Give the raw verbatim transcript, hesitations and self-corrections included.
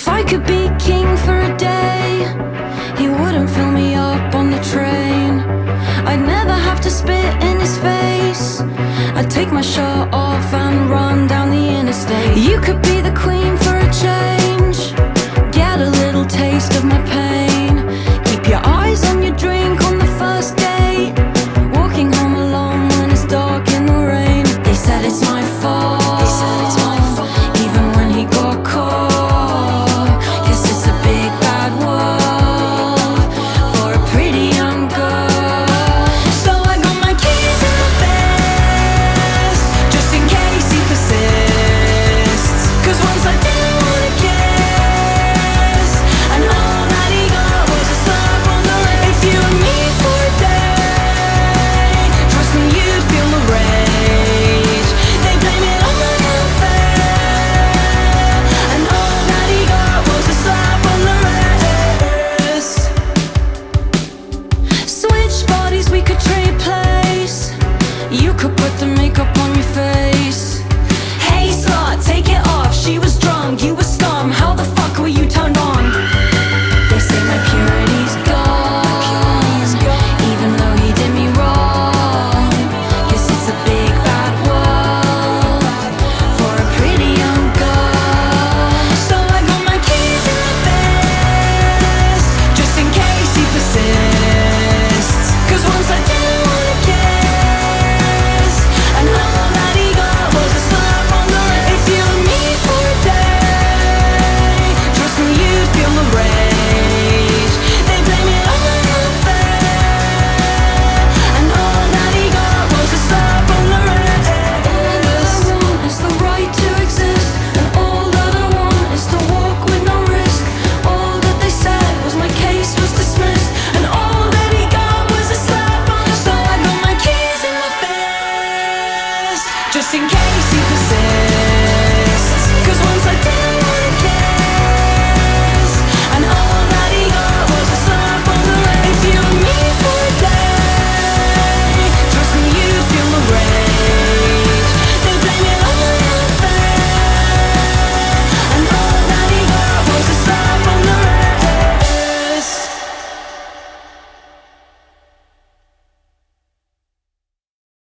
If I could be king for a day, he wouldn't fill me up on the train. I'd never have to spit in his face. I'd take my shirt off and run down the interstate. You could be the queen for a change, get a little taste of my pain. Keep your eyes on your drink on the first date, walking home alone when it's dark in the rain. They said it's my fault, they said it's my fault, even when he got caught. Guess it's a big bad world for a pretty young girl. So I got my keys in my vest, just in case he persists. Cause once I didn't wanna kiss, and all that he got was a slap on the wrist. If you were me for a day, trust me you'd feel the rage. They blame it on the affair, and all that he got was a slap on the wrist. Switch bodies, we could trade place. You could put the makeup on your face. Hey slut, take it off. She was drunk, you were scum. How the fuck were you turned on? They say my purity's gone, even though he did me wrong. Guess it's a big bad world for a pretty young girl. So I got my keys in my vest, just in case he persists. Cause once I didn't wanna kiss, and all that he got was a slap on the wrist. If you were me for a day, trust me you'd feel the rage. They blame it on the affair, and all that he got was a slap on the wrist. All that I want is the right to exist, and all that I want is to walk with no risk. All that they said was my case was dismissed, and all that he got was a slap on the wrist. So I got my keys in my fist, just in case